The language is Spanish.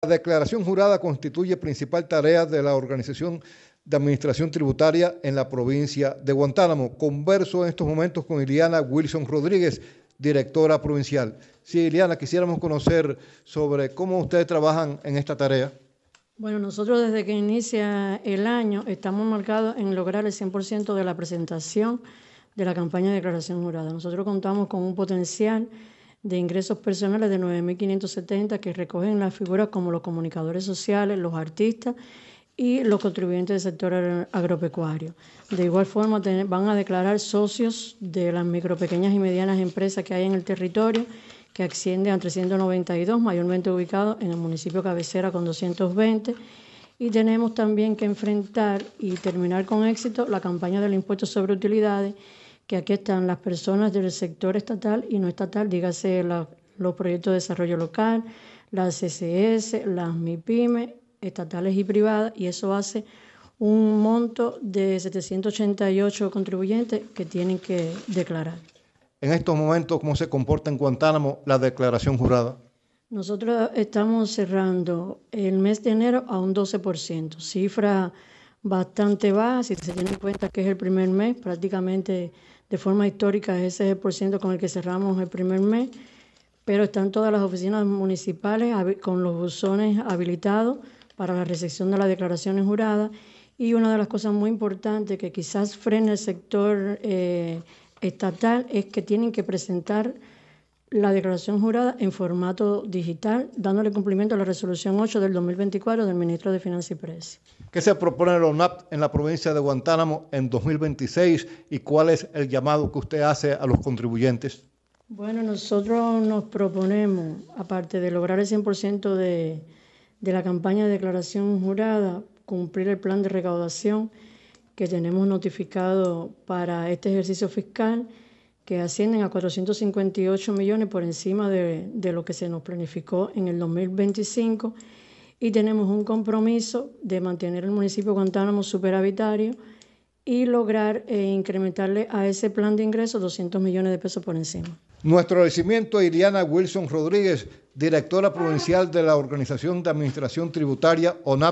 La declaración jurada constituye principal tarea de la Organización de Administración Tributaria en la provincia de Guantánamo. Converso en estos momentos con Iliana Wilson Rodríguez, directora provincial. Sí, Iliana, quisiéramos conocer sobre cómo ustedes trabajan en esta tarea. Bueno, nosotros desde que inicia el año estamos marcados en lograr el 100% de la presentación de la campaña de declaración jurada. Nosotros contamos con un potencial de ingresos personales de 9.570 que recogen las figuras como los comunicadores sociales, los artistas y los contribuyentes del sector agropecuario. De igual forma van a declarar socios de las micro, pequeñas y medianas empresas que hay en el territorio, que ascienden a 392, mayormente ubicados en el municipio cabecera con 220. Y tenemos también que enfrentar y terminar con éxito la campaña del impuesto sobre utilidades, que aquí están las personas del sector estatal y no estatal, dígase los proyectos de desarrollo local, las CCS, las MIPYME, estatales y privadas, y eso hace un monto de 788 contribuyentes que tienen que declarar. En estos momentos, ¿cómo se comporta en Guantánamo la declaración jurada? Nosotros estamos cerrando el mes de enero a un 12%, cifra bastante baja, si se tiene en cuenta que es el primer mes, prácticamente de forma histórica ese es el porcentaje con el que cerramos el primer mes, pero están todas las oficinas municipales con los buzones habilitados para la recepción de las declaraciones juradas. Y una de las cosas muy importantes que quizás frena el sector estatal es que tienen que presentar la declaración jurada en formato digital, dándole cumplimiento a la resolución 8 del 2024 del ministro de Finanzas y Precios. ¿Qué se propone el ONAP en la provincia de Guantánamo en 2026 y cuál es el llamado que usted hace a los contribuyentes? Bueno, nosotros nos proponemos, aparte de lograr el 100% de la campaña de declaración jurada, cumplir el plan de recaudación que tenemos notificado para este ejercicio fiscal, que ascienden a 458 millones por encima de lo que se nos planificó en el 2025, y tenemos un compromiso de mantener el municipio de Guantánamo superavitario y lograr incrementarle a ese plan de ingresos 200 millones de pesos por encima. Nuestro agradecimiento a Iliana Wilson Rodríguez, directora provincial de la Organización de Administración Tributaria, ONAP.